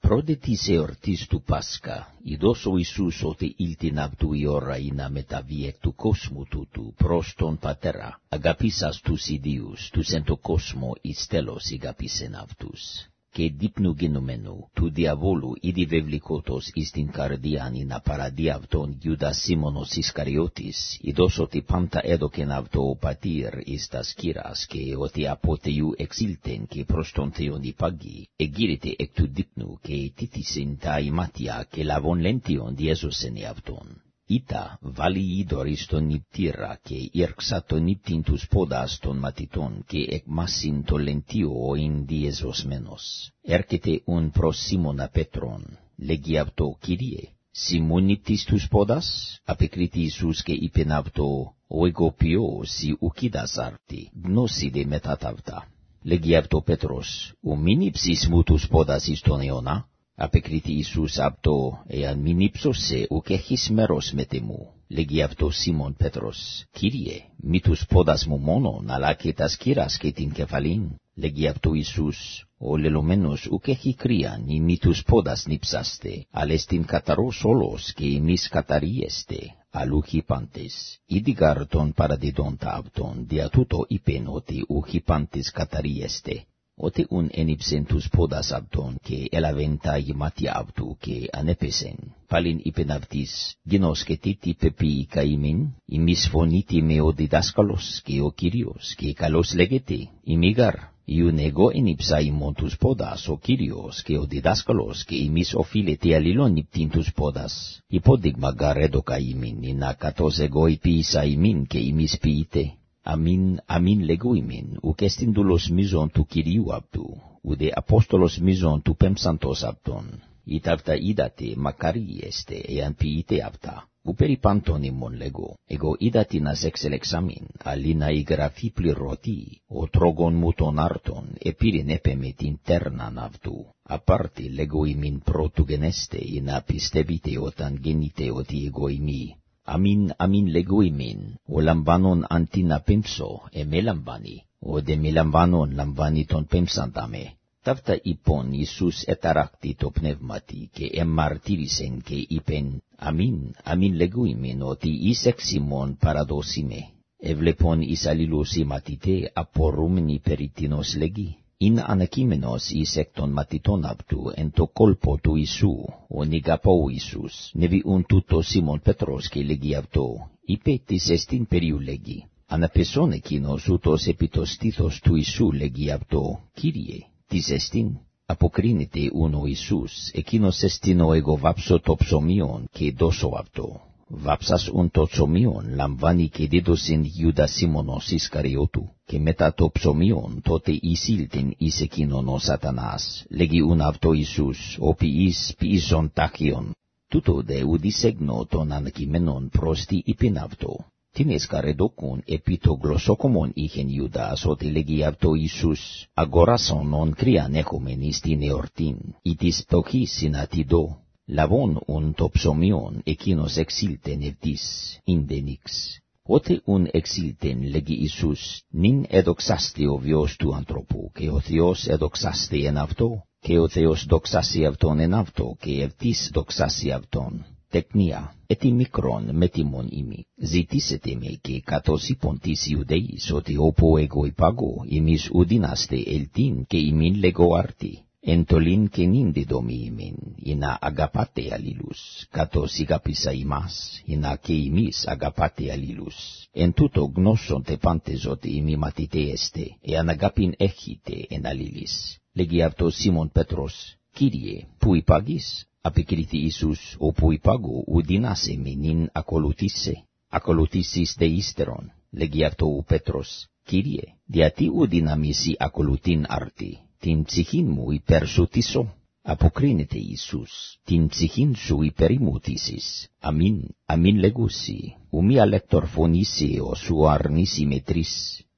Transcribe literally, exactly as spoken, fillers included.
Πρόδετης εορτής του Πάσχα, ειδός ο Ιησούς ότι ήλτην αυτού η ώρα είναι μεταβεί εκ του κόσμου τούτου προς τον Πατέρα, αγαπήσας τους ιδίους, τους εν το κόσμο εις τέλος ηγαπήσεν αυτούς. Και δείπνου γενομένου, του διαβόλου ήδη βευλικότος εις την καρδιάν ειν παραδεί αυτόν Ιούδας Σίμωνος Ισκαριώτης, ειδός ότι πάντα έδωκεν αυτό ο πατήρ εις τας κύρας, και ότι από Θεού εξήλθεν και προς τον Θεόν υπάγει, εγείρεται εκ του δείπνου και τήθησεν τα ημάτια και λαβών λέντιον διέζωσεν αυτόν. Ήτα βάλει είδωρ εις τον νηπτήρα και ήρξα τον νηπτήν τους πόδας των μαθητών και εκμάσιν το λεντίο ειν διεζωσμένος. Έρχεται ουν προς Σίμωνα Πέτρον, λέγει αυτό, Κύριε, Σιμών νηπτής τους πόδας? Απεκρίτη Ιησούς και είπεν αυτό, ο εγώ ποιώ σι ουκίδας άρτη, γνώση δε μετά ταύτα. Λέγει αυτό Πέτρος, ο μη νύψεις μου τους πόδας εις τον αιώνα? Απεκρίτη Ιησούς αυτό, εάν μη νύψωσε ουκ έχεις μέρος μετ' εμού. Λέγει αυτό Σίμων Πέτρος, Κύριε, μη τους πόδας μου μόνον, αλλά και τας κύρας και την κεφαλήν. Λέγει αυτό Ιησούς, ο λελωμένος ουκ έχει κρύαν, ή μη τους πόδας νύψαστε, αλλά στην καταρός όλος και εμείς καταρίεστε, αλλού χυπάντες. Ήδηγαρ τον παραδιδόντα αυτον, δια τούτο είπεν ότι ου χυπάντες καταρίεστε. Ότι ουν ενύψεν τους πόδας αυτον και έλαβεν τα γεμάτια αυτού και ανέπεσεν. Πάλιν είπεν αυτής, γινώσκετε τι πεποιεί καήμην, ημείς φωνείτε με ο διδάσκαλος και ο Κύριος, και καλώς λέγεται, ημίγαρ, ιουν εγώ ενύψα ημών τους πόδας, ο Κύριος και ο διδάσκαλος, και ημείς οφείλετε αλλήλων νύπτην τους πόδας. Υπόδειγμα γαρ έδωκα ημίν, εινά κατός εγώ υπήησα ημίν και ημείς ποιείτε. Αμήν, αμήν λέγω ημίν, ουκ εστιν δούλος μίζων του Κυρίου αυτού, ουδε απόστολος μίζων του πέμψαντος αυτον. Ήτ' αυτά είδατε, μακάρι εστε, εάν ποιείτε αυτά. Ου περί πάντων ημών λέγω, εγώ είδατε να εξελεξάμιν, αλλή να η γραφή πληρωτή, ο τρόγων μου των άρτων, επήρεν έπε με την τέρναν αυτού. Απάρτε λέγω ημίν πρώτου γενέστε, ή να πιστεύετε όταν γεννείτε ότι εγώ ημί. Αμήν, αμήν λέγω ημίν, ο λαμβάνον αντί να πέμψω, εμέ λαμβάνει, ο δε με λαμβάνον λαμβάνει τον πέμψανταμε. Ταύτα είπον Ιησούς εταράκτη το πνεύματι και εμμαρτύρησεν και είπεν, αμήν, αμήν λέγω ημίν, ότι εις εξ ημών παραδώσιμε. Εβλεπον εις αλλήλους οι μαθητέ απορούμενοι περί τίνος λέγει. Είναι ανακείμενος εις εκ των μαθητών αυτού εν το κόλπο του Ιησού, ο νηγαπό Ιησούς, νεβιούν τούτο Σίμων Πέτρος και λέγει αυτό, είπε της εστίν περίου λέγει. Αναπεσόν εκείνος ούτως επί το στήθος του Ιησού λέγει αυτό, Κύριε, της εστίν. Αποκρίνεται ούν ο Ιησούς, εκείνος εστίν ο εγώ βάψω το ψωμίον και δώσω αυτό. Βάψας ουν το ψωμίον λαμβάνει και δίδωσιν Ιούδα Σίμωνος Ισκαριώτου, και μετά το ψωμίον τότε εισήλθεν εις εκείνον ο Σατανάς, λέγει ουν αυτό Ιησούς, ο ποιής ποιήσον τάχιον. Τούτο δε ουδισέγνω των ανακειμένων προς τι είπεν αυτό. Την εσκαρεδόκουν επί το γλωσσόκομον είχεν Ιούδας, ότι λέγει αυτό Ιησούς, αγοράσον ον κρύαν έχομεν εις την εορτήν, ή της πτωχής συνατιδώ. Λαβών ουν το ψωμίον εκείνος εξήλθεν ευτής, ίνδενix. Ότε ουν εξήλθεν λέγει Ιησούς, νυν εδοξάστη ο βιος του ανθρώπου, και ο Θεός εδοξάστη εν αυτό, και ο Θεός δοξάσει αυτόν εν αυτό, και ευτής δοξάσει αυτόν. Τεκνία, ετι μικρόν μετιμον ημί, ζητήσετε με και κατός είπον της Ιουδαίης, ότι όπου εγώ υπάγω, ημείς ουδίναστε ελτίν και ημίν λέγω άρτη. Εντολήν και νυν διδόμη ημίν, εινά αγαπάτε αλλήλους, κατός ηγαπήσα ημάς, εινά και ημείς αγαπάτε αλλήλους. Εν τούτο γνώσονται πάντες ότι ημί μαθητέ εστε, εάν αγάπην έχετε εν αλλήλεις. Λέγει αυτό Σίμων Πέτρος, Κύριε, που υπάγεις? Απεκρίθη Ιησούς, όπου υπάγω, ουδίνασε με νυν ακολουθήσε. Ακολουθήσεις δε ύστερον. Λέγει αυτό ο Πέτρος, Κύριε, διατί ουδυναμίσει ακολουθήν άρτη. Την ψυχήν μου υπερσωτήσω. Αποκρίνεται Ιησούς, την ψυχήν σου υπερημούτησης. Αμήν, αμήν λέγουσι, ου μη αλέκτορ φωνήσει ο σου αρνήσει με τρεις.